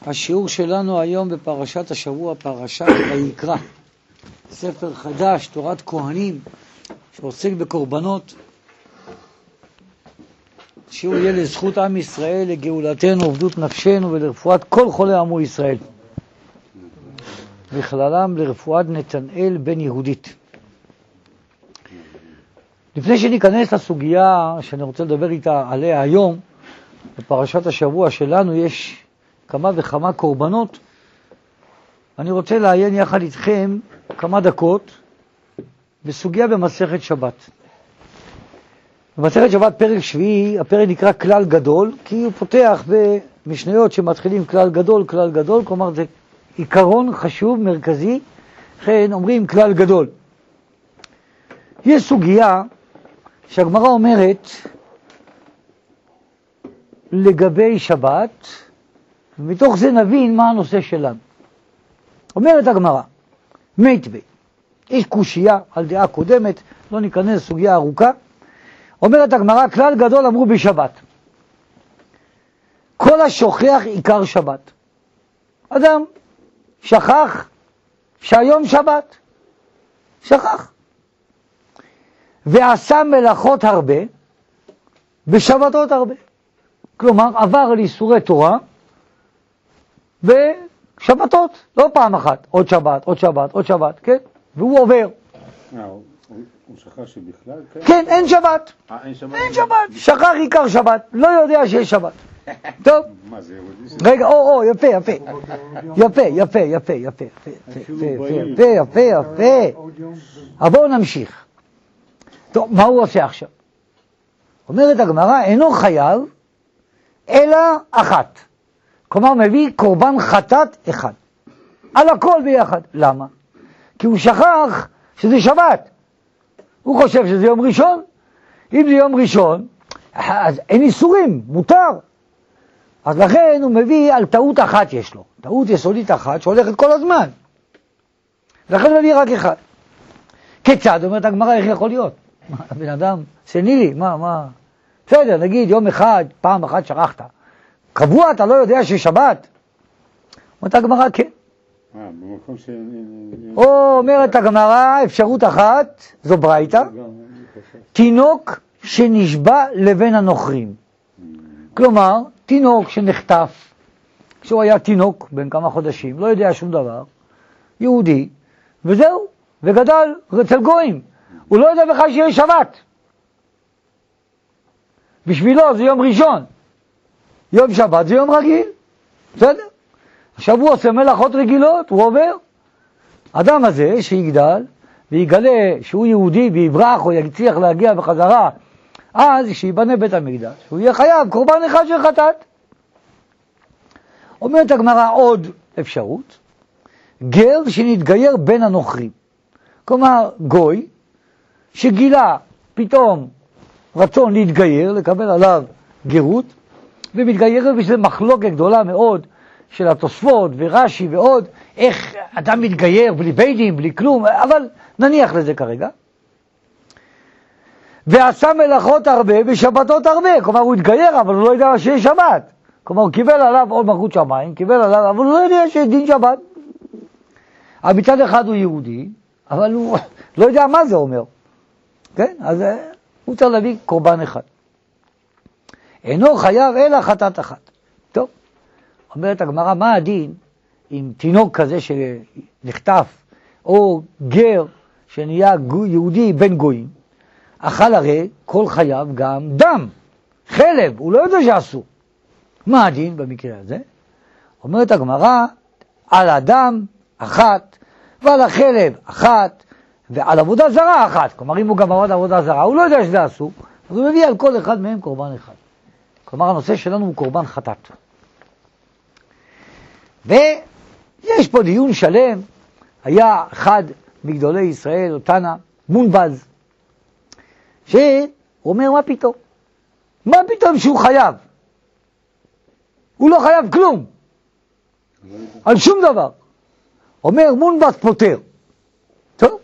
השיעור שלנו היום בפרשת השבוע, פרשת ויקרא, ספר חדש, תורת כהנים, שעוסק בקורבנות. שיעור יהיה לזכות עם ישראל, לגאולתנו, עובדות נפשנו ולרפואת כל חולי עמו ישראל, בכללם לרפואת נתנאל בן יהודית. לפני שניכנס לסוגיה שאני רוצה לדבר עליה היום, בפרשת השבוע שלנו יש כמה וכמה קורבנות. אני רוצה לעיין יחד איתכם כמה דקות בסוגיה במסכת שבת. במסכת שבת פרק שביעי, הפרק נקרא כלל גדול, כי הוא פותח במשניות שמתחילים כלל גדול, כלומר זה עיקרון חשוב, מרכזי, לכן אומרים כלל גדול. יש סוגיה שהגמרא אומרת לגבי שבת, ומתוך זה נבין מה הנושא שלנו. אומרת הגמרא, מיטבי, יש קושייה על דעה קודמת, לא ניכנס לסוגיה ארוכה. אומרת הגמרא, כלל גדול אמרו בשבת, כל השוכח עיקר שבת. אדם שכח שהיום שבת, שכח, ועשה מלאכות הרבה בשבתות הרבה, כלומר עבר על איסורי תורה בשבתות, לא פעם אחת, עוד שבת, כן? והוא עובר. הוא שכח שבכלל? כן, אין שבת. אין שבת. שכח עיקר שבת, לא יודע שיש שבת. טוב. מה זה? רגע, יפה. אבל בואו נמשיך. טוב, מה הוא עושה עכשיו? אומרת הגמרא, אינו חייב אלא אחת. כלומר, מביא קורבן חטאת אחד. על הכל ביחד. למה? כי הוא שכח שזה שבת. הוא חושב שזה יום ראשון. אם זה יום ראשון, אז אין איסורים, מותר. אז לכן הוא מביא על טעות אחת יש לו. טעות יסודית אחת שהולכת כל הזמן. לכן הוא מביא רק אחד. כיצד? אומרת הגמרא, איך יכול להיות? הבן אדם, סנילי, מה? בסדר, נגיד יום אחד, פעם אחת שכחת. קבוע אתה לא יודע ששבת? אומרת הגמרא, כן. במקום ש... אומרת הגמרא, אפשרות אחת, זו ברייתא, תינוק שנשבע לבין הנוכרים. כלומר, תינוק שנחטף, כשהוא היה תינוק בן כמה חודשים, לא יודע שום דבר, יהודי, וזהו, וגדל אצל גויים. הוא לא יודע בכלל שיש שבת. בשבילו זה יום ראשון. יום שבת זה יום רגיל. בסדר? עכשיו הוא עושה מלאכות רגילות, הוא עובר. אדם הזה שיגדל ויגלה שהוא יהודי ויברח או יצליח להגיע בחזרה, אז שיבנה בית המקדש, הוא יהיה חייב קורבן אחד של חטאת. אומרת הגמרא עוד אפשרות, גר שנתגייר בין הנוכרים. כלומר, גוי שגילה פתאום רצון להתגייר, לקבל עליו גירות, ומתגייר בשביל מחלוקת גדולה מאוד של התוספות ורש"י ועוד, איך אדם מתגייר בלי בית-דין, בלי כלום, אבל נניח לזה כרגע. ועשה מלאכות הרבה בשבתות הרבה, כלומר הוא התגייר אבל הוא לא יודע שיש שבת, כלומר הוא קיבל עליו עוד מלכות שמיים, אבל הוא לא יודע שיש דין שבת. אבל מצד אחד הוא יהודי, אבל הוא לא יודע מה זה אומר, כן? אז הוא צריך להביא קורבן אחד. אינו חייב אלא חטאת אחת. טוב, אומרת הגמרא, מה הדין עם תינוק כזה שנחטף, או גר שנהיה יהודי בן גויים, אכל הרי כל חייו גם דם, חלב, הוא לא יודע שאסור. מה הדין במקרה הזה? אומרת הגמרא, על הדם אחת, ועל החלב אחת, ועל עבודה זרה אחת. כלומר, אם הוא גם עבד עבודה זרה, הוא לא יודע שזה אסור, אז הוא מביא על כל אחד מהם קורבן אחד. כלומר, הנושא שלנו הוא קורבן חטאת. ויש פה דיון שלם. היה אחד מגדולי ישראל, או תנא, מונבז, שהוא אומר, מה פתאום שהוא חייב? הוא לא חייב כלום, על שום דבר. אומר, מונבז פותר. טוב.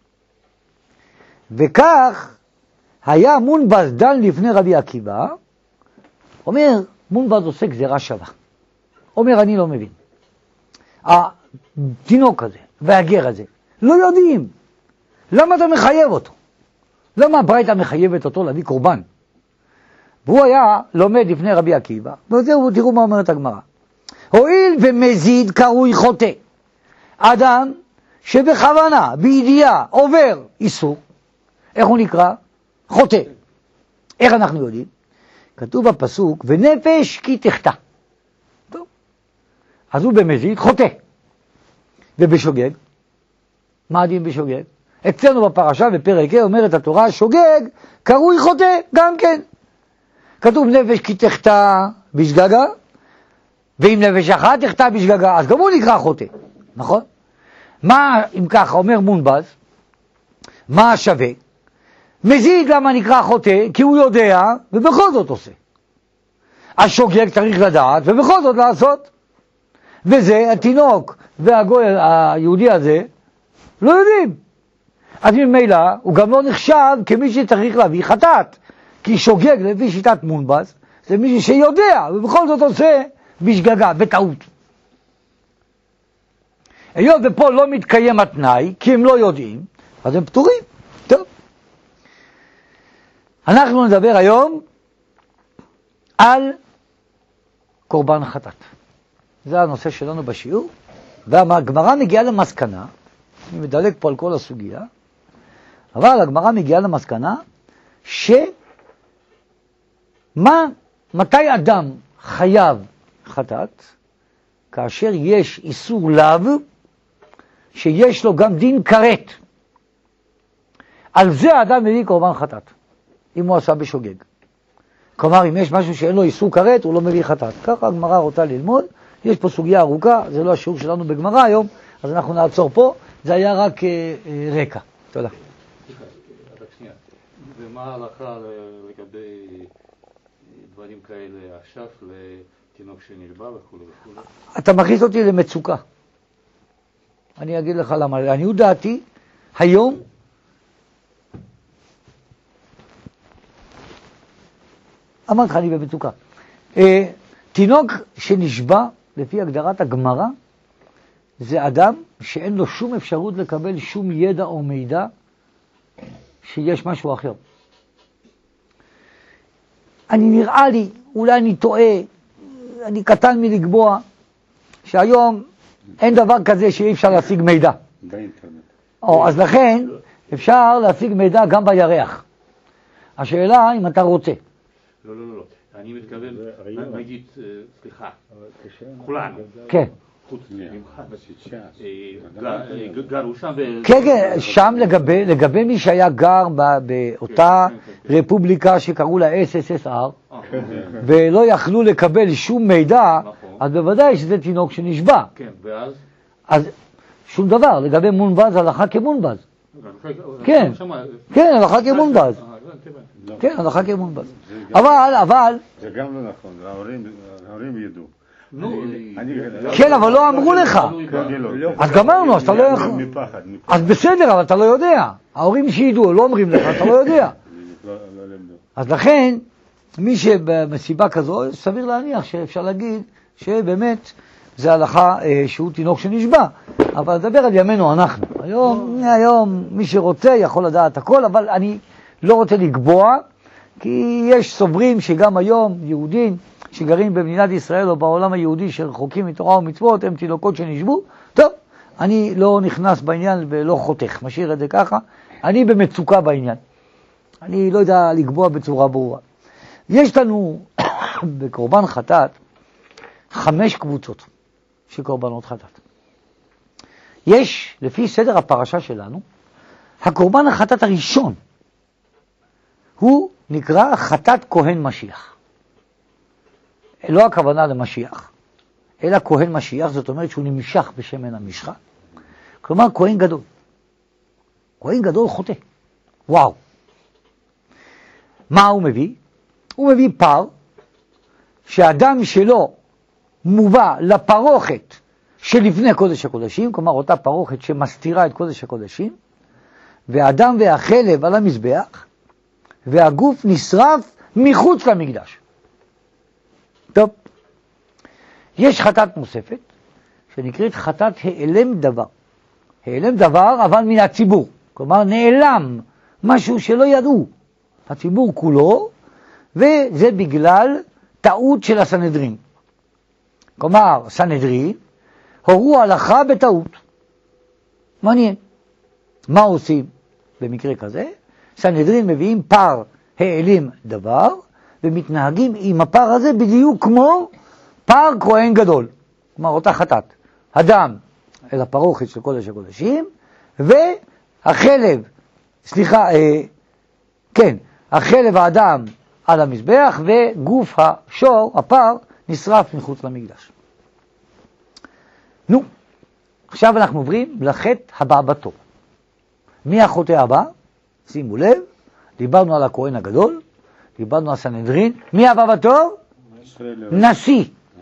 וכך היה מונבז דן לפני רבי עקיבא, אומר, מונבז עושה גזירה שווה. אומר, אני לא מבין. התינוק הזה והגר הזה לא יודעים. למה אתה מחייב אותו? למה הברייתא מחייבת אותו להביא קורבן? והוא היה לומד לפני רבי עקיבא, וזהו, תראו מה אומרת הגמרא. הואיל ומזיד קרוי חוטא. אדם שבכוונה, בידיעה, עובר איסור, איך הוא נקרא? חוטא. איך אנחנו יודעים? כתוב בפסוק, ונפש כי תחטא. טוב. אז הוא במזיד חוטא. ובשוגג, מה הדין בשוגג? אצלנו בפרשה בפרק ה' אומרת התורה, שוגג קרוי חוטא גם כן. כתוב נפש כי תחטא בשגגה, ואם נפש אחת תחטא בשגגה, אז גם הוא נקרא חוטא, נכון? מה אם ככה אומר מונבז? מה שווה? מזיד למה נקרא חוטא? כי הוא יודע ובכל זאת עושה. השוגג צריך לדעת ובכל זאת לעשות. וזה התינוק והגוי היהודי הזה לא יודעים. אז ממילא הוא גם לא נחשב כמי שצריך להביא חטאת. כי שוגג לפי שיטת מונבז זה מישהו שיודע ובכל זאת עושה בשגגה, בטעות. היות ופה לא מתקיים התנאי כי הם לא יודעים, אז הם פטורים. טוב. אנחנו נדבר היום על קורבן חטאת. זה הנושא שלנו בשיעור, והגמרא מגיעה למסקנה, אני מדלג פה על כל הסוגיה, אבל הגמרא מגיעה למסקנה מתי אדם חייב חטאת? כאשר יש איסור לאו שיש לו גם דין כרת. על זה האדם מביא קורבן חטאת, אם הוא עשה בשוגג. כלומר, אם יש משהו שאין לו איסור כרת, הוא לא מביא חטאת. ככה הגמרא רוצה ללמוד. יש פה סוגיה ארוכה, זה לא השיעור שלנו בגמרא היום, אז אנחנו נעצור פה. זה היה רק רקע. תודה. רק שנייה. ומה ההלכה לגבי דברים כאלה, אשף לתינוק שנשבע וכו' וכו'? אתה מכניס אותי למצוקה. אני אגיד לך למה. לעניות דעתי, היום, אמרתי לך, אני במצוקה. תינוק שנשבע, לפי הגדרת הגמרא, זה אדם שאין לו שום אפשרות לקבל שום ידע או מידע שיש משהו אחר. נראה לי, אולי אני טועה, אני קטן מלקבוע, שהיום אין דבר כזה שאי אפשר להשיג מידע. באינטרנט. אז לכן אפשר להשיג מידע גם בירח. השאלה אם אתה רוצה. לא. אני מתכוון, נגיד, סליחה, כולנו. כן. חוץ ממך, גרו שם. כן, שם לגבי מי שהיה גר באותה רפובליקה שקראו לה SSSR, ולא יכלו לקבל שום מידע, אז בוודאי שזה תינוק שנשבע. כן, ואז? אז שום דבר, לגבי מונבז, הלכה כמונבז. כן, הלכה כמונבז. כן, הלכה כמונבז. אבל... זה גם לא נכון, ההורים ידעו. כן, אבל לא אמרו לך. אז גמרנו, אז אתה לא יכול. אז בסדר, אבל אתה לא יודע. ההורים שידעו, לא אומרים לך, אתה לא יודע. אז לכן, מי שבמסיבה כזו, סביר להניח שאפשר להגיד שבאמת זה הלכה שהוא תינוק שנשבע. אבל נדבר על ימינו אנחנו. היום מי שרוצה יכול לדעת הכל, אבל אני לא רוצה לקבוע, כי יש סוברים שגם היום יהודים שגרים במדינת ישראל או בעולם היהודי שרחוקים מתורה ומצוות, הם תינוקות שנשבו. טוב, אני לא נכנס בעניין ולא חותך, משאיר את זה ככה. אני במצוקה בעניין. אני לא יודע לקבוע בצורה ברורה. יש לנו בקורבן חטאת 5 קבוצות של קורבנות חטאת. יש, לפי סדר הפרשה שלנו, הקורבן החטאת הראשון, הוא נקרא חטאת כהן משיח. לא הכוונה למשיח, אלא כהן משיח, זאת אומרת שהוא נמשך בשמן המשחה. כלומר, כהן גדול. כהן גדול חוטא. וואו. מה הוא מביא? הוא מביא פר, שהאדם שלו מובא לפרוכת שלפני קודש הקודשים, כלומר אותה פרוכת שמסתירה את קודש הקודשים, והאדם והחלב על המזבח, והגוף נשרף מחוץ למקדש. טוב, יש חטאת נוספת, שנקראת חטאת העלם דבר. העלם דבר, אבל מן הציבור. כלומר, נעלם, משהו שלא ידעו. הציבור כולו, וזה בגלל טעות של הסנהדרין. כלומר, סנהדרין הורו הלכה בטעות. מעניין. מה עושים במקרה כזה? סנהדרין מביאים פר העלים דבר, ומתנהגים עם הפר הזה בדיוק כמו פר כהן גדול. כלומר, אותה חטאת. הדם אל הפרוכת של קודש הקודשים, והחלב, החלב האדם על המזבח, וגוף השור, הפר, נשרף מחוץ למקדש. נו, עכשיו אנחנו עוברים לחטא הבא בתור. מי החוטא הבא? שימו לב, דיברנו על הכהן הגדול, דיברנו על סנהדרין. מי הבא בתור? נשיא.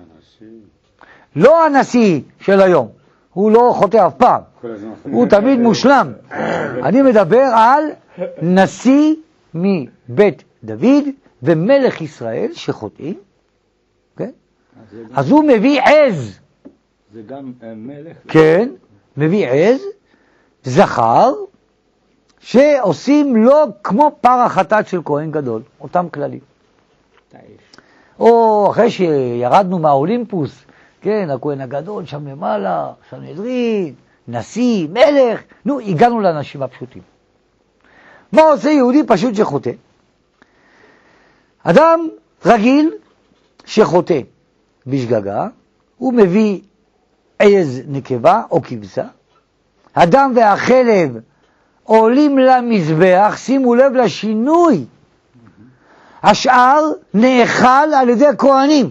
לא הנשיא של היום, הוא לא חוטא אף פעם, הוא תמיד מושלם. אני מדבר על נשיא מבית דוד ומלך ישראל שחוטאים, כן? אז הוא מביא עז. זה גם מלך? כן, מביא עז, זכר, שעושים לו כמו פר החטאת של כהן גדול, אותם כללים. או אחרי שירדנו מהאולימפוס, כן, הכהן הגדול שם למעלה, סנהדרין, נשיא, מלך, נו, הגענו לאנשים הפשוטים. מה עושה יהודי פשוט שחוטא? אדם רגיל שחוטא בשגגה, הוא מביא עז נקבה או כבשה, הדם והחלב עולים למזבח, שימו לב לשינוי, השאר נאכל על ידי הכהנים.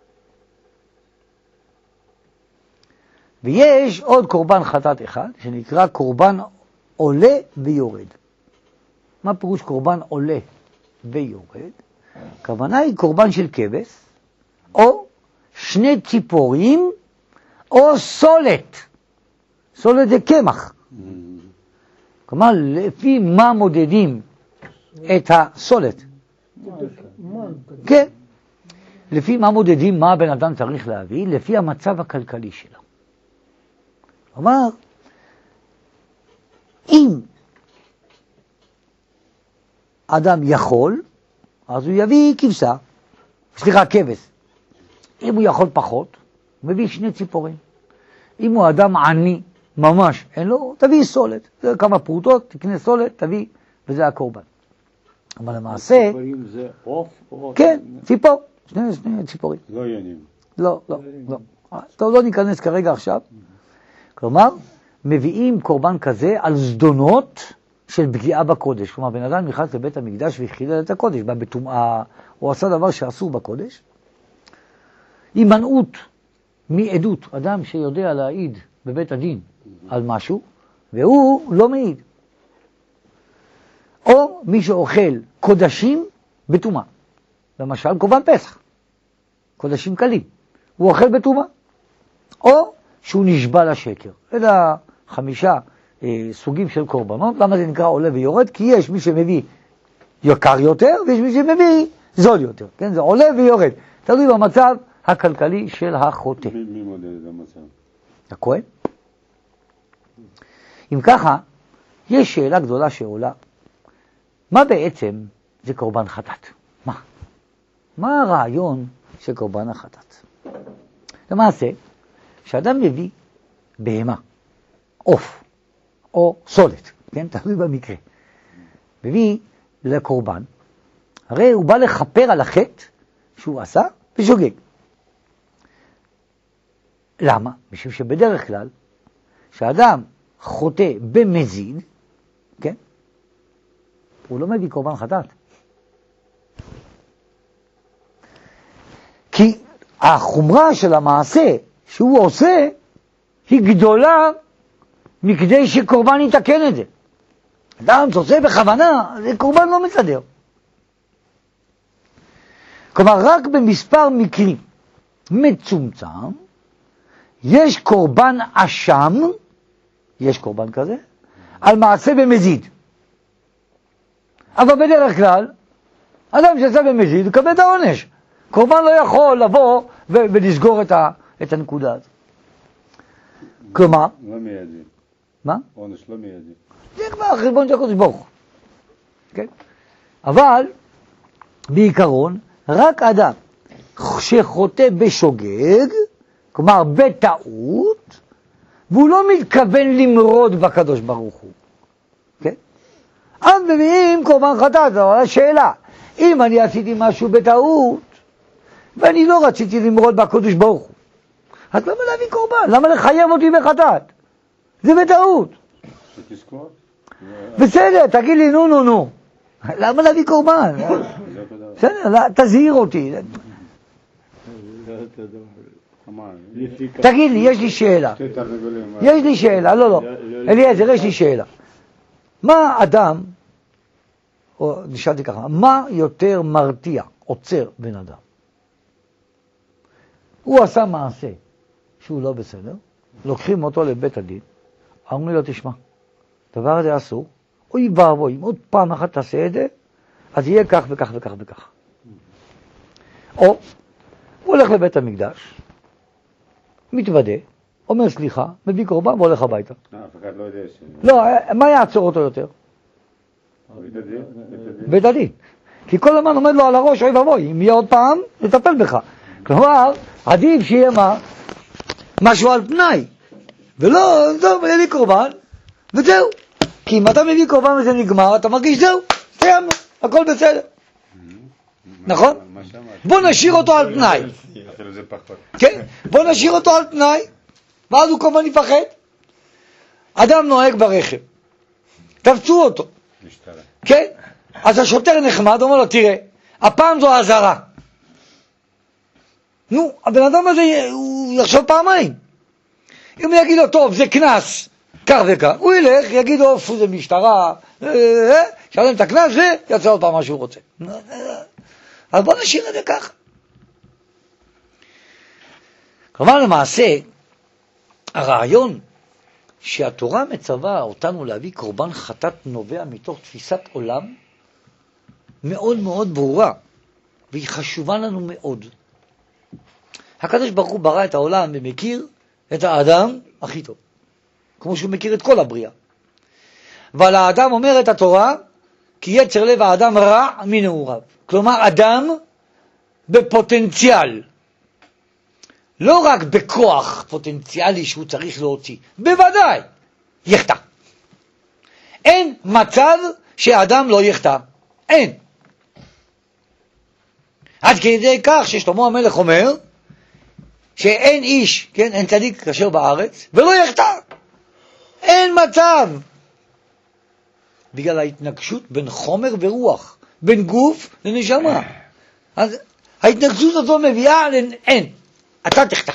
ויש עוד קורבן חטאת אחד, שנקרא קורבן עולה ויורד. מה פירוש קורבן עולה ויורד? הכוונה היא קורבן של כבש, או שני ציפורים, או סולת. סולת זה קמח. כלומר, לפי מה מודדים את הסולת? כן. לפי מה מודדים מה הבן אדם צריך להביא? לפי המצב הכלכלי שלו. כלומר, אם אדם יכול, אז הוא יביא כבש. אם הוא יכול פחות, הוא מביא שני ציפורים. אם הוא אדם עני, ממש אין לו, תביא סולת. זה כמה פרוטות, תקנה סולת, תביא, וזה הקורבן. אבל למעשה... ציפורים זה עוף? כן, ציפור. שני ציפורים. לא ינים. לא. טוב, לא ניכנס כרגע עכשיו. כלומר, מביאים קורבן כזה על זדונות של פגיעה בקודש. כלומר, בן אדם נכנס לבית המקדש והחילל את הקודש, בא בטומאה, הוא עשה דבר שאסור בקודש. הימנעות מעדות, אדם שיודע להעיד בבית הדין על משהו, והוא לא מעיד. או מי שאוכל קודשים בטומאה. למשל, קורבן פסח. קודשים קלים. הוא אוכל בטומאה. או שהוא נשבע לשקר. אלה 5 סוגים של קורבנות. למה זה נקרא עולה ויורד? כי יש מי שמביא יקר יותר, ויש מי שמביא זול יותר. כן? זה עולה ויורד. תלוי במצב הכלכלי של החוטא. מי מודד את המצב? הכהן. אם ככה, יש שאלה גדולה שעולה. מה בעצם זה קורבן חטאת? מה הרעיון של קורבן החטאת? למעשה, כשאדם מביא בהמה, עוף, או סולת, כן, תלוי במקרה, מביא לקורבן, הרי הוא בא לחפר על החטא שהוא עשה ושוגג. למה? משום שבדרך כלל, כשאדם חוטא במזיד, כן, הוא לא מביא קורבן חטאת. כי החומרה של המעשה שהוא עושה היא גדולה מכדי שקורבן יתקן את זה. אדם שעושה בכוונה, זה קורבן לא מסדר. כלומר, רק במספר מקרים מצומצם, יש קורבן אשם, יש קורבן כזה, על מעשה במזיד. אבל בדרך כלל, אדם שעשה במזיד, יקבל את העונש. קורבן לא יכול לבוא ולסגור את הנקודה הזאת. כלומר, לא מיידי. מה? עונש לא מיידי. זה כבר החשבון של הקדוש ברוך הוא. כן? אבל, בעיקרון, רק אדם שחוטא בשוגג, כלומר בטעות, והוא לא מתכוון למרוד בקדוש ברוך הוא. כן? אז מביאים קורבן חטאת, אבל השאלה, אם אני עשיתי משהו בטעות, ואני לא רציתי למרוד בקדוש ברוך הוא, אז למה להביא קורבן? למה לחייב אותי בחטאת? זה בטעות. שתזכור? בסדר, תגיד לי נו. למה להביא קורבן? בסדר, תזהיר אותי. תגיד לי, יש לי שאלה. יש לי שאלה, לא. אליעזר, יש לי שאלה. מה אדם, או נשאלתי ככה, מה יותר מרתיע, עוצר בן אדם? הוא עשה מעשה שהוא לא בסדר, לוקחים אותו לבית הדין, אומרים לו, תשמע, דבר הזה אסור, אוי ואבוי, אם עוד פעם אחת תעשה את זה, אז יהיה כך וכך וכך וכך. או, הוא הולך לבית המקדש, מתוודה, אומר סליחה, מביא קורבן והולך הביתה. אף אחד לא יודע ש... לא, מה יעצור אותו יותר? בית הדין. כי כל הזמן עומד לו על הראש, אוי ואבוי, אם יהיה עוד פעם, נטפל בך. כלומר, עדיף שיהיה מה? משהו על פנאי. ולא, טוב, מביא קורבן, וזהו. כי אם אתה מביא קורבן וזה נגמר, אתה מרגיש זהו, סיימנו, הכל בסדר. נכון? בוא נשאיר אותו על פנאי. כן? בוא נשאיר אותו על פנאי, ואז הוא כמובן יפחד. אדם נוהג ברכב, תפצו אותו. כן? אז השוטר נחמד, אומר לו, תראה, הפעם זו האזהרה. נו, הבן אדם הזה, הוא יחשוב פעמיים. אם הוא יגיד לו, טוב, זה כנס, כך וכך, הוא ילך, יגיד לו, זה משטרה, שלם את הכנס, ויצא עוד פעם מה שהוא רוצה. אז בוא נשאיר את זה ככה. כלומר, למעשה, הרעיון שהתורה מצווה אותנו להביא קורבן חטאת נובע מתוך תפיסת עולם מאוד מאוד ברורה, והיא חשובה לנו מאוד. הקדוש ברוך הוא ברא את העולם ומכיר את האדם הכי טוב, כמו שהוא מכיר את כל הבריאה. ועל האדם אומרת התורה, כי יצר לב האדם רע מנעוריו. כלומר, אדם בפוטנציאל, לא רק בכוח פוטנציאלי שהוא צריך להוציא, בוודאי, יחטא. אין מצב שאדם לא יחטא. אין. עד כדי כך ששלמה המלך אומר, שאין איש, כן, אין צדיק כאשר בארץ, ולא יחטא. אין מצב. בגלל ההתנגשות בין חומר ורוח, בין גוף לנשמה. אז ההתנגשות הזו מביאה אין. אתה תחטא.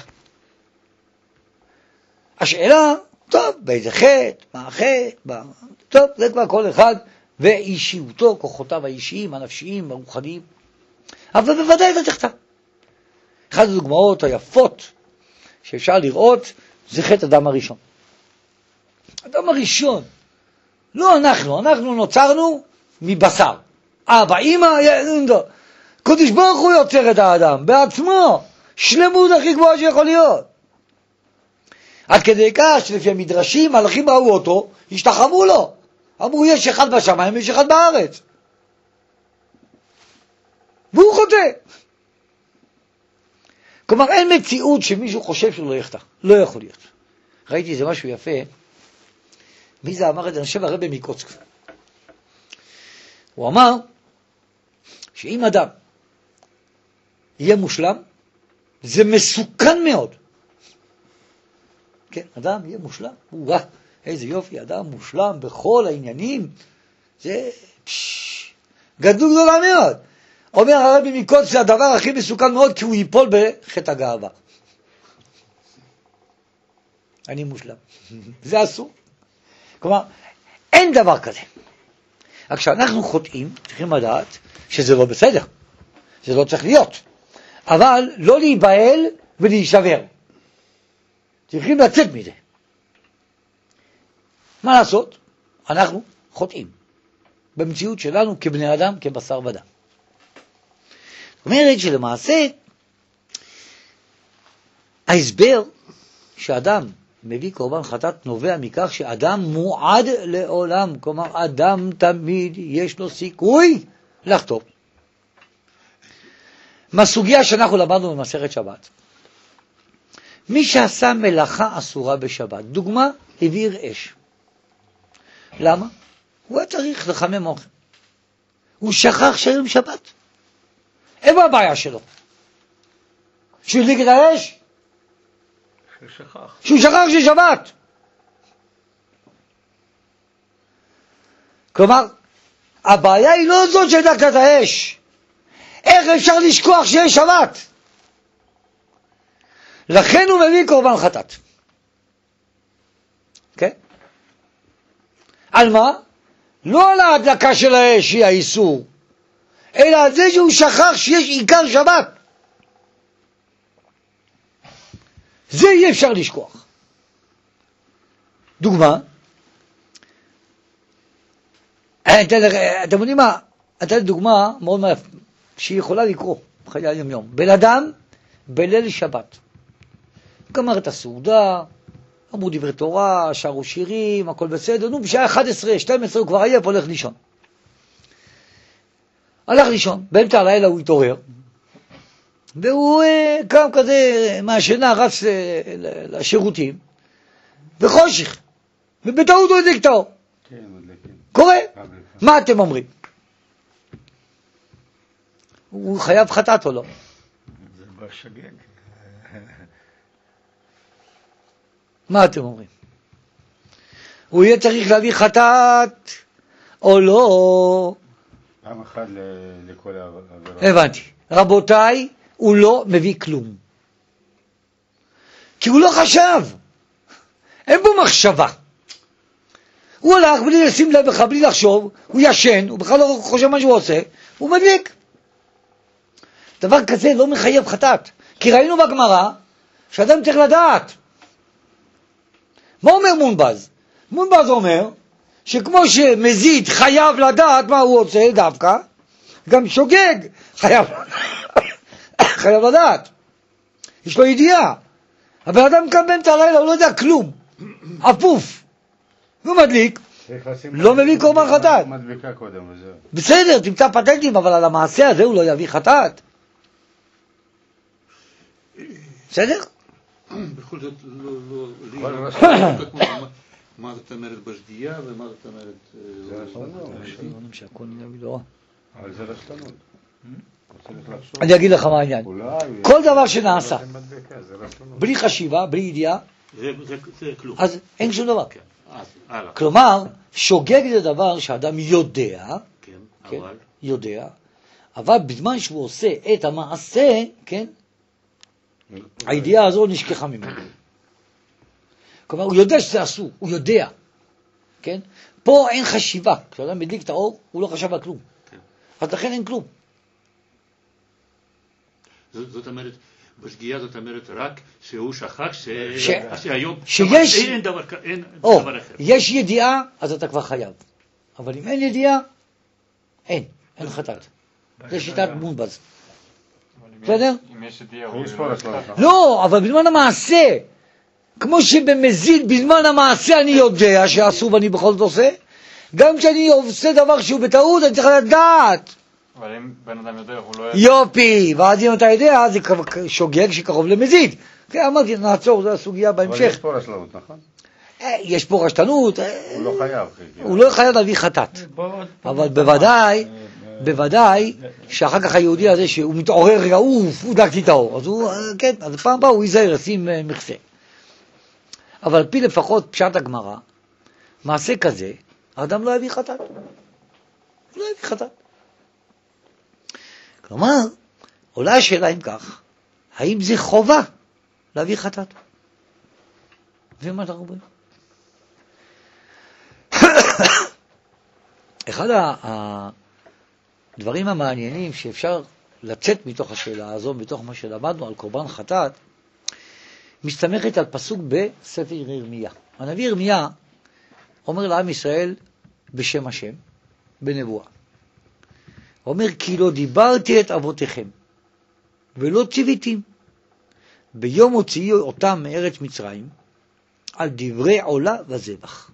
השאלה, טוב, באיזה חטא, מה החטא, טוב, זה כבר כל אחד ואישיותו, כוחותיו האישיים, הנפשיים, הרוחניים. אבל בוודאי אתה תחטא. אחת הדוגמאות היפות שאפשר לראות זה חטא אדם הראשון. אדם הראשון, לא אנחנו נוצרנו מבשר. אבא, אמא, קדוש ברוך הוא יוצר את האדם בעצמו, שלמות הכי גבוהה שיכול להיות. עד כדי כך שלפי המדרשים, מלאכים ראו אותו, השתחוו לו. אמרו, יש אחד בשמיים, יש אחד בארץ. והוא חוטא. כלומר, אין מציאות שמישהו חושב שהוא לא יחטא. לא יכול להיות. ראיתי איזה משהו יפה. מי זה אמר את זה? אני חושב הרבי מקוצק. הוא אמר שאם אדם יהיה מושלם, זה מסוכן מאוד. כן, אדם יהיה מושלם. וואו, איזה יופי, אדם מושלם בכל העניינים. זה גדול גדולה מאוד. אומר הרבי מקוצק, זה הדבר הכי מסוכן מאוד, כי הוא ייפול בחטא הגאווה. אני מושלם. זה אסור. כלומר, אין דבר כזה. רק כשאנחנו חוטאים, צריכים לדעת שזה לא בסדר. זה לא צריך להיות. אבל לא להיבהל ולהישבר. צריכים לצאת מזה. מה לעשות? אנחנו חוטאים. במציאות שלנו כבני אדם, כבשר ודם. זאת אומרת שלמעשה, ההסבר שאדם מביא קורבן חטאת נובע מכך שאדם מועד לעולם, כלומר אדם תמיד יש לו סיכוי לחטוא. מהסוגיה שאנחנו למדנו במסכת שבת, מי שעשה מלאכה אסורה בשבת, דוגמה, הבעיר אש. למה? הוא היה צריך לחמם אוכל. הוא שכח שהיום שבת. איפה הבעיה שלו? שהוא הדליק את האש? שהוא שכח ששבת. כלומר, הבעיה היא לא זאת שהדלקת את האש. איך אפשר לשכוח שיש שבת? לכן הוא מביא קורבן חטאת. כן? על מה? לא על ההדלקה של האש היא האיסור, אלא על זה שהוא שכח שיש עיקר שבת. זה אי אפשר לשכוח. דוגמה, אתם יודעים מה? אתן דוגמה מאוד מעט שהיא יכולה לקרוא בחיי היום יום. בן אדם בליל שבת גמר את הסעודה, אמרו דברי תורה, שרו שירים, הכל בסדר, נו, בשעה 11, 12 הוא כבר עייף, הולך לישון. הלך לישון, באמצע הלילה הוא התעורר, והוא קם כזה מהשינה, רץ לשירותים, וחושך, ובטעות הוא הדליק את האור. קורה. מה אתם אומרים? הוא חייב חטאת או לא? זה בשגג. מה אתם אומרים? הוא יהיה צריך להביא חטאת או לא? פעם אחת לכל העבירה. הבנתי. רבותיי, הוא לא מביא כלום. כי הוא לא חשב. אין בו מחשבה. הוא הולך בלי לשים לב לך, בלי לחשוב, הוא ישן, הוא בכלל לא חושב מה שהוא עושה, הוא מדליק. דבר כזה לא מחייב חטאת. כי ראינו בגמרא שאדם צריך לדעת. מה אומר מונבז? מונבז אומר שכמו שמזיד חייב לדעת מה הוא עושה דווקא, גם שוגג חייב לדעת. יש לו ידיעה. אבל אדם קם באמצע הלילה, הוא לא יודע כלום. אפוף. הוא מדליק, לא מביא קורבן חטאת. מדביקה קודם וזהו. בסדר, תמצא פטנטים, אבל על המעשה הזה הוא לא יביא חטאת. בסדר? בכל זאת, מה זאת אומרת בשגיאה ומה זאת אומרת... שהכל נהיה בדורה. אבל זה רשלנות. אני אגיד לך מה העניין. כל דבר שנעשה בלי חשיבה, בלי ידיעה, זה כלום. אז אין שום דבר. כלומר, שוגג זה דבר שאדם יודע, יודע, אבל בזמן שהוא עושה את המעשה, כן, הידיעה הזו נשכחה ממנו. כלומר, הוא יודע שזה אסור, הוא יודע. כן? פה אין חשיבה. כשאדם מדליק את האור, הוא לא חשב על כלום. אז לכן אין כלום. זאת אומרת, בשגיאה זאת אומרת רק שהוא שכח שהיום אין דבר אחר. יש ידיעה, אז אתה כבר חייב. אבל אם אין ידיעה, אין חטאת. זה שיטת מונבז. בסדר? אם יש ידיעה, לא, אבל בזמן המעשה, כמו שבמזיד בזמן המעשה אני יודע שאסור ואני בכל זאת עושה, גם כשאני עושה דבר שהוא בטעות, אני צריך לדעת. אבל אם בן אדם יודע, הוא לא... יופי, ואז אם אתה יודע, זה שוגג שקרוב למזיד. כן, אמרתי, נעצור, זו הסוגיה בהמשך. אבל יש פה רשלנות, נכון? יש פה רשלנות. הוא לא חייב. הוא לא חייב להביא חטאת. אבל בוודאי, שאחר כך היהודי הזה, שהוא מתעורר רעוף, הוא דקתי את האור. אז הוא, כן, אז פעם הבאה הוא ייזהר, ישים מכסה. אבל פי לפחות פשט הגמרא, מעשה כזה, האדם לא יביא חטאת. לא יביא חטאת. כלומר, עולה השאלה אם כך, האם זה חובה להביא חטאת? ומה אנחנו אומרים? אחד הדברים המעניינים שאפשר לצאת מתוך השאלה הזו, מתוך מה שלמדנו על קורבן חטאת, מסתמכת על פסוק בספר ירמיה. הנביא ירמיה אומר לעם ישראל בשם השם, בנבואה. הוא אומר, כי לא דיברתי את אבותיכם, ולא ציוויתים, ביום הוציאו אותם מארץ מצרים, על דברי עולה וזבח.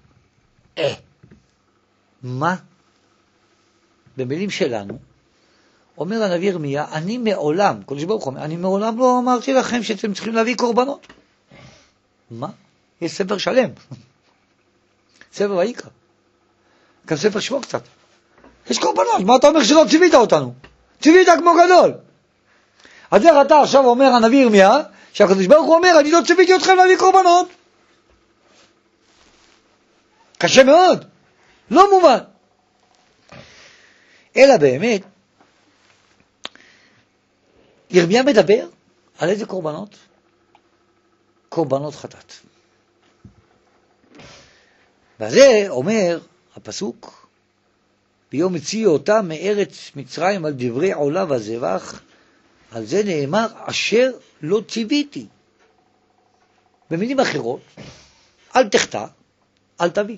מה? במילים שלנו, אומר הנביא ירמיה, אני מעולם, קדוש ברוך הוא אומר, אני מעולם לא אמרתי לכם שאתם צריכים להביא קורבנות. מה? יש ספר שלם. ספר ויקרא. גם ספר שמו קצת. יש קורבנות, מה אתה אומר שלא ציווית אותנו? ציווית כמו גדול. אז איך אתה עכשיו אומר הנביא ירמיה, שהקדוש ברוך הוא אומר, אני לא ציוויתי אתכם להביא קורבנות. קשה מאוד. לא מובן. אלא באמת, ירמיה מדבר על איזה קורבנות? קורבנות חטאת. וזה אומר הפסוק, ביום הוציאו אותם מארץ מצרים על דברי עולה וזבח, על זה נאמר אשר לא ציוויתי. במילים אחרות, אל תחטא, אל תביא.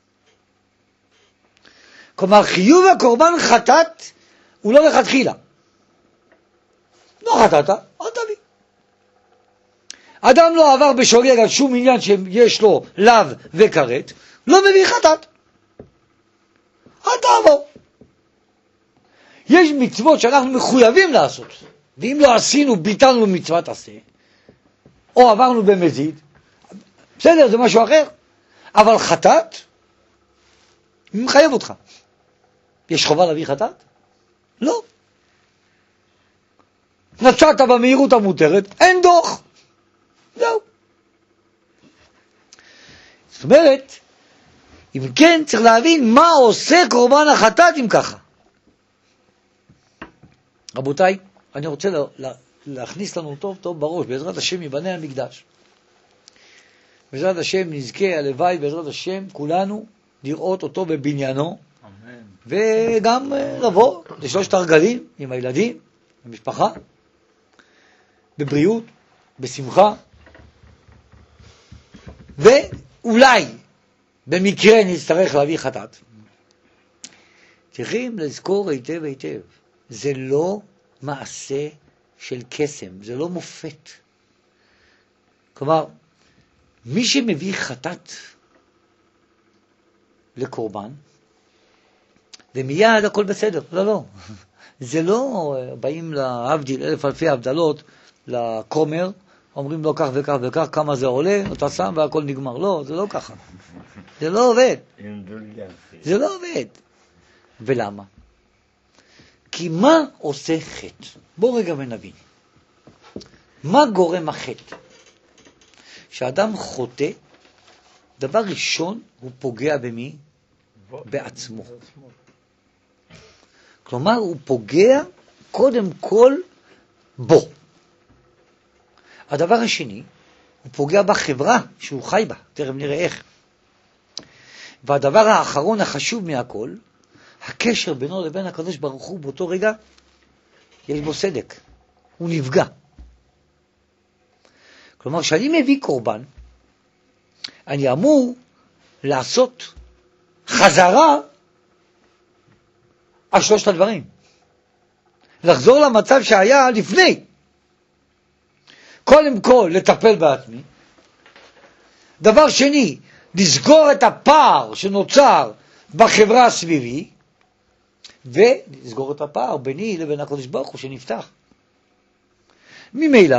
כלומר, חיוב הקורבן חטאת הוא לא לכתחילה. לא חטאת, אל תביא. אדם לא עבר בשוגג על שום עניין שיש לו לאו וכרת, לא מביא חטאת. אל תעבור. יש מצוות שאנחנו מחויבים לעשות, ואם לא עשינו, ביטלנו מצוות עשה, או עברנו במזיד, בסדר, זה משהו אחר. אבל חטאת, מחייב אותך. יש חובה להביא חטאת? לא. נסעת במהירות המותרת, אין דוח. זהו. זאת אומרת, אם כן, צריך להבין מה עושה קורבן החטאת אם ככה. רבותיי, אני רוצה להכניס לנו טוב טוב בראש, בעזרת השם יבנה המקדש. בעזרת השם נזכה, הלוואי, בעזרת השם, כולנו לראות אותו בבניינו, אמן. וגם לבוא לשלושת הרגלים עם הילדים, במשפחה, בבריאות, בשמחה, ואולי במקרה נצטרך להביא חטאת. צריכים לזכור היטב היטב, זה לא מעשה של קסם, זה לא מופת. כלומר, מי שמביא חטאת לקורבן, ומיד הכל בסדר. לא, לא. זה לא באים להבדיל, אלף אלפי הבדלות, לכומר, אומרים לו כך וכך וכך, כמה זה עולה, אתה שם והכל נגמר. לא, זה לא ככה. זה לא עובד. זה לא עובד. ולמה? כי מה עושה חטא? בואו רגע ונבין. מה גורם החטא? כשאדם חוטא, דבר ראשון הוא פוגע במי? בעצמו. כלומר, הוא פוגע קודם כל בו. הדבר השני, הוא פוגע בחברה שהוא חי בה, תכף נראה איך. והדבר האחרון החשוב מהכל, הקשר בינו לבין הקדוש ברוך הוא באותו רגע, יש בו סדק, הוא נפגע. כלומר, כשאני מביא קורבן, אני אמור לעשות חזרה על שלושת הדברים. לחזור למצב שהיה לפני. קודם כל, לטפל בעצמי. דבר שני, לסגור את הפער שנוצר בחברה הסביבי, ולסגור את הפער ביני לבין הקדוש ברוך הוא שנפתח. ממילא,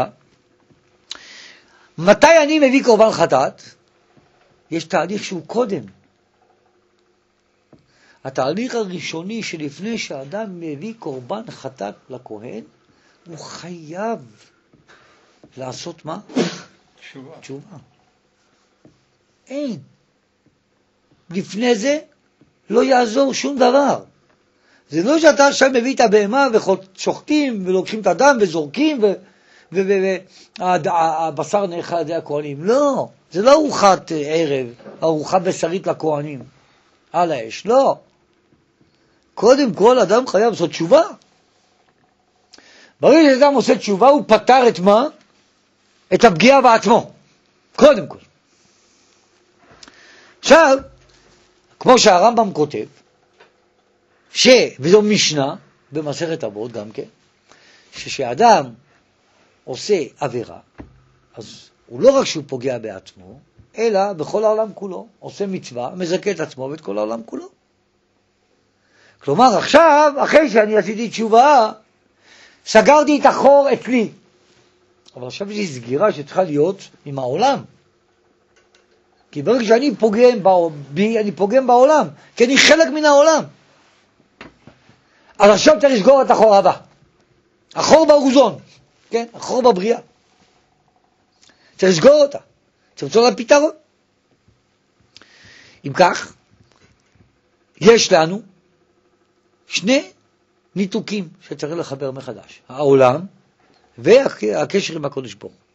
מתי אני מביא קורבן חטאת? יש תהליך שהוא קודם. התהליך הראשוני שלפני שאדם מביא קורבן חטאת לכהן, הוא חייב לעשות מה? תשובה. אין. לפני זה לא יעזור שום דבר. זה לא שאתה עכשיו מביא את הבהמה ושוחטים ולוקחים את הדם וזורקים והבשר נאכל על ידי הכהנים. לא. זה לא ארוחת ערב, ארוחה בשרית לכהנים. על האש. לא. קודם כל אדם חייב לעשות תשובה. ברגע שאדם עושה תשובה הוא פתר את מה? את הפגיעה בעצמו. קודם כל. עכשיו, כמו שהרמב"ם כותב, וזו משנה במסכת אבות גם כן, שכשאדם עושה עבירה, אז הוא לא רק שהוא פוגע בעצמו, אלא בכל העולם כולו, עושה מצווה, מזכה את עצמו ואת כל העולם כולו. כלומר, עכשיו, אחרי שאני עשיתי תשובה, סגרתי את החור אצלי. אבל עכשיו יש סגירה שצריכה להיות עם העולם. כי ברגע שאני פוגם בי, אני פוגם בעולם, כי אני חלק מן העולם. אז עכשיו צריך לסגור את החור הבא. החור באוזון, כן? החור בבריאה. צריך לסגור אותה. צריך למצוא לה פתרון. אם כך, יש לנו שני ניתוקים שצריך לחבר מחדש. העולם והקשר עם הקודש ברוך הוא.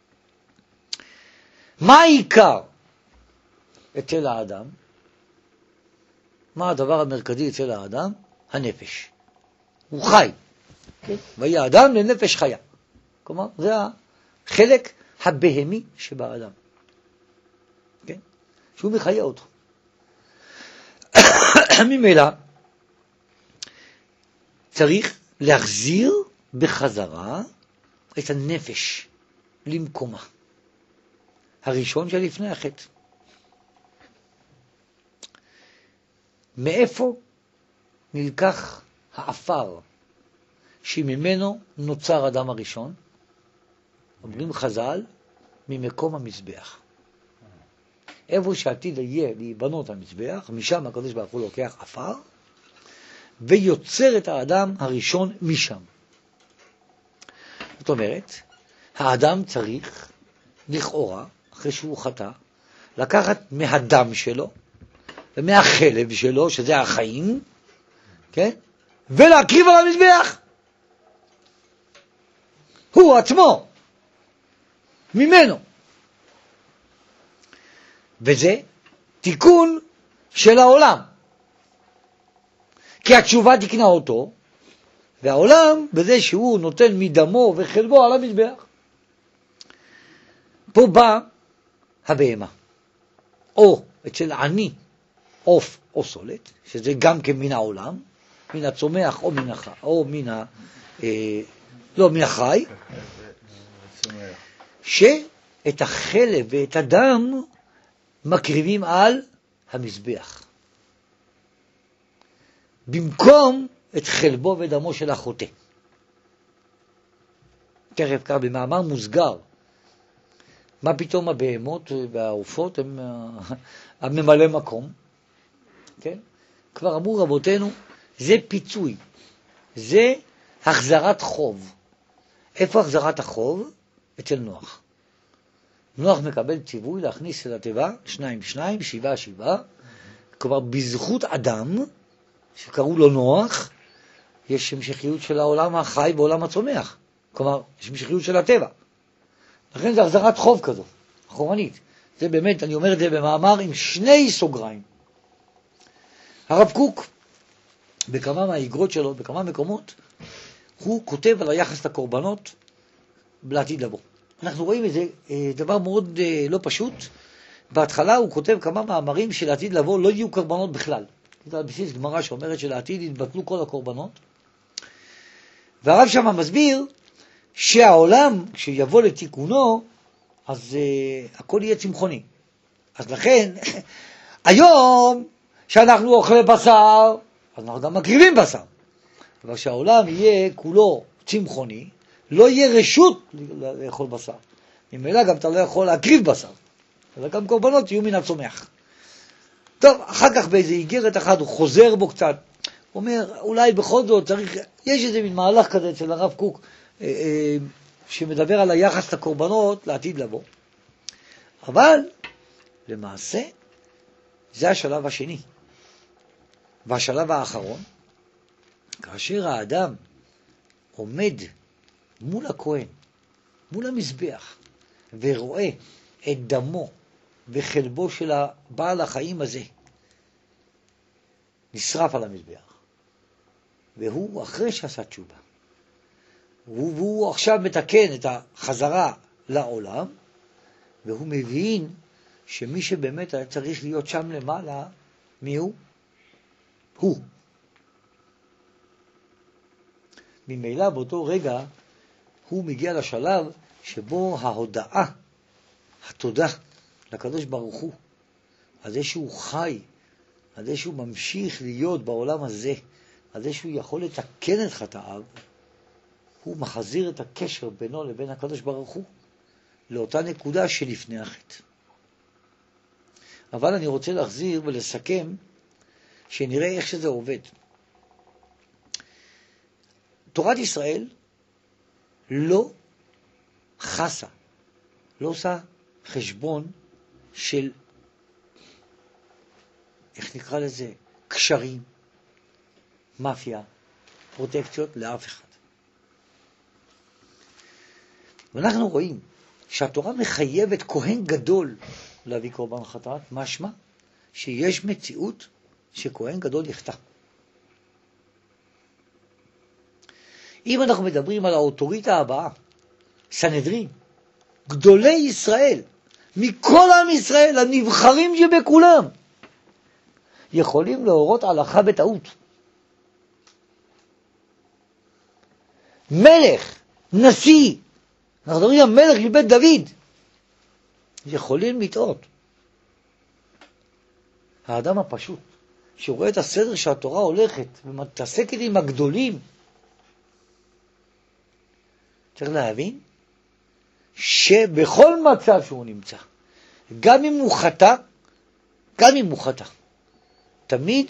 מה העיקר אצל האדם? מה הדבר המרכזי אצל האדם? הנפש. הוא חי. כן? ויהיה האדם לנפש חיה. כלומר, זה החלק הבהמי שבאדם. כן? שהוא מחיה אותו. ממילא צריך להחזיר בחזרה את הנפש למקומה. הראשון שלפני החטא. מאיפה נלקח האפר שממנו נוצר אדם הראשון? אומרים חז"ל, ממקום המזבח. איפה שעתיד יהיה להיבנות המזבח, משם הקדוש ברוך הוא לוקח אפר, ויוצר את האדם הראשון משם. זאת אומרת, האדם צריך, לכאורה, אחרי שהוא חטא, לקחת מהדם שלו, ומהחלב שלו, שזה החיים, כן? ולהקריב על המזבח. הוא עצמו, ממנו. וזה תיקון של העולם. כי התשובה תקנה אותו, והעולם בזה שהוא נותן מדמו וחלבו על המזבח. פה בא הבהמה, או אצל עני, עוף או סולת, שזה גם כמן העולם, מן הצומח או מן החי, או מן החי, שאת החלב ואת הדם מקריבים על המזבח. במקום את חלבו ודמו של החוטא. תכף כך במאמר מוסגר, מה פתאום הבהמות והעופות הם הממלא מקום? כן? כבר אמרו רבותינו, זה פיצוי, זה החזרת חוב. איפה החזרת החוב? אצל נוח. נוח מקבל ציווי להכניס אל התיבה 2 2, 7 7, כלומר בזכות אדם, שקראו לו נוח, יש המשכיות של העולם החי ועולם הצומח. כלומר, יש המשכיות של הטבע. לכן זה החזרת חוב כזו, אחורנית. זה באמת, אני אומר את זה במאמר עם שני סוגריים. הרב קוק, בכמה מהאגרות שלו, בכמה מקומות, הוא כותב על היחס לקורבנות לעתיד לבוא. אנחנו רואים איזה דבר מאוד לא פשוט. בהתחלה הוא כותב כמה מאמרים שלעתיד לבוא לא יהיו קורבנות בכלל. זה על בסיס גמרא שאומרת שלעתיד יתבטלו כל הקורבנות. והרב שם מסביר שהעולם, כשיבוא לתיקונו, אז הכל יהיה צמחוני. אז לכן, היום שאנחנו אוכלי בשר, אז אנחנו גם מקריבים בשר. אבל שהעולם יהיה כולו צמחוני, לא יהיה רשות לאכול בשר. ממילא גם אתה לא יכול להקריב בשר. אלא גם קורבנות יהיו מן הצומח. טוב, אחר כך באיזה איגרת אחת הוא חוזר בו קצת. הוא אומר, אולי בכל זאת צריך, יש איזה מין מהלך כזה אצל הרב קוק, שמדבר על היחס לקורבנות לעתיד לבוא. אבל, למעשה, זה השלב השני. והשלב האחרון, כאשר האדם עומד מול הכהן, מול המזבח, ורואה את דמו וחלבו של בעל החיים הזה, נשרף על המזבח. והוא אחרי שעשה תשובה. והוא עכשיו מתקן את החזרה לעולם, והוא מבין שמי שבאמת היה צריך להיות שם למעלה, מי הוא? הוא. ממילא באותו רגע הוא מגיע לשלב שבו ההודעה, התודה לקדוש ברוך הוא, על זה שהוא חי, על זה שהוא ממשיך להיות בעולם הזה, על זה שהוא יכול לתקן את חטאיו, הוא מחזיר את הקשר בינו לבין הקדוש ברוך הוא, לאותה נקודה שלפני החטא. אבל אני רוצה להחזיר ולסכם, שנראה איך שזה עובד. תורת ישראל לא חסה, לא עושה חשבון של, איך נקרא לזה, קשרים, מאפיה, פרוטקציות לאף אחד. ואנחנו רואים שהתורה מחייבת כהן גדול להביא קורבן חטאת, משמע שיש מציאות שכהן גדול יחטא. אם אנחנו מדברים על האוטוריטה הבאה, סנהדרין, גדולי ישראל, מכל עם ישראל, הנבחרים שבכולם, יכולים להורות הלכה בטעות. מלך, נשיא, אנחנו מדברים על מלך מבית דוד, יכולים לטעות. האדם הפשוט, שרואה את הסדר שהתורה הולכת ומתעסקת עם הגדולים, צריך להבין שבכל מצב שהוא נמצא, גם אם הוא חטא, תמיד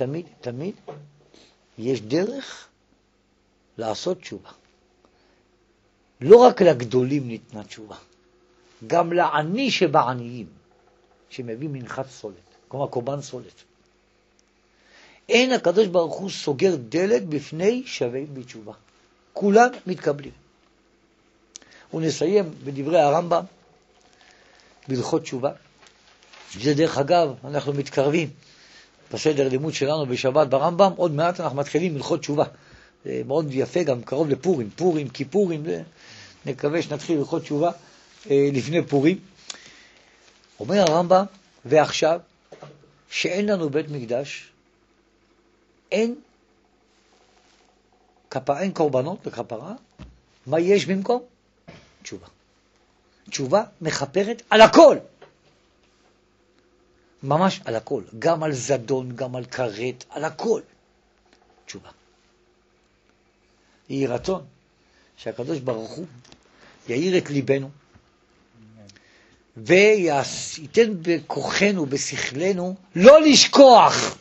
יש דרך לעשות תשובה. לא רק לגדולים ניתנה תשובה, גם לעני שבעניים, שמביא מנחת סולת, כלומר קורבן סולת. אין הקדוש ברוך הוא סוגר דלת בפני שווים בתשובה. כולם מתקבלים. ונסיים בדברי הרמב"ם, בהלכות תשובה. זה דרך אגב, אנחנו מתקרבים בסדר לימוד שלנו בשבת ברמב"ם, עוד מעט אנחנו מתחילים הלכות תשובה. זה מאוד יפה, גם קרוב לפורים, פורים, כיפורים, נקווה שנתחיל הלכות תשובה לפני פורים. אומר הרמב"ם, ועכשיו, שאין לנו בית מקדש, אין קורבנות לכפרה, מה יש במקום? תשובה. תשובה מחפרת על הכל. ממש על הכל. גם על זדון, גם על כרת, על הכל. תשובה. יהי רצון שהקדוש ברוך הוא יאיר את ליבנו, וייתן בכוחנו, בשכלנו, לא לשכוח.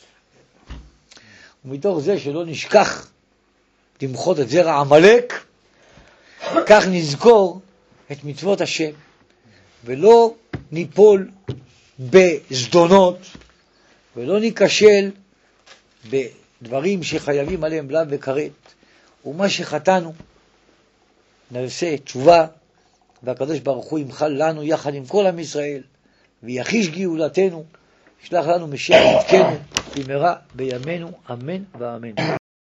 ומתוך זה שלא נשכח למחות את זרע עמלק, כך נזכור את מצוות השם, ולא ניפול בזדונות, ולא ניקשל בדברים שחייבים עליהם בלם וכרת, ומה שחטאנו נעשה תשובה, והקדוש ברוך הוא ימחל לנו יחד עם כל עם ישראל, ויחיש גאולתנו, ישלח לנו משיח צדקנו במהרה בימינו, אמן ואמן.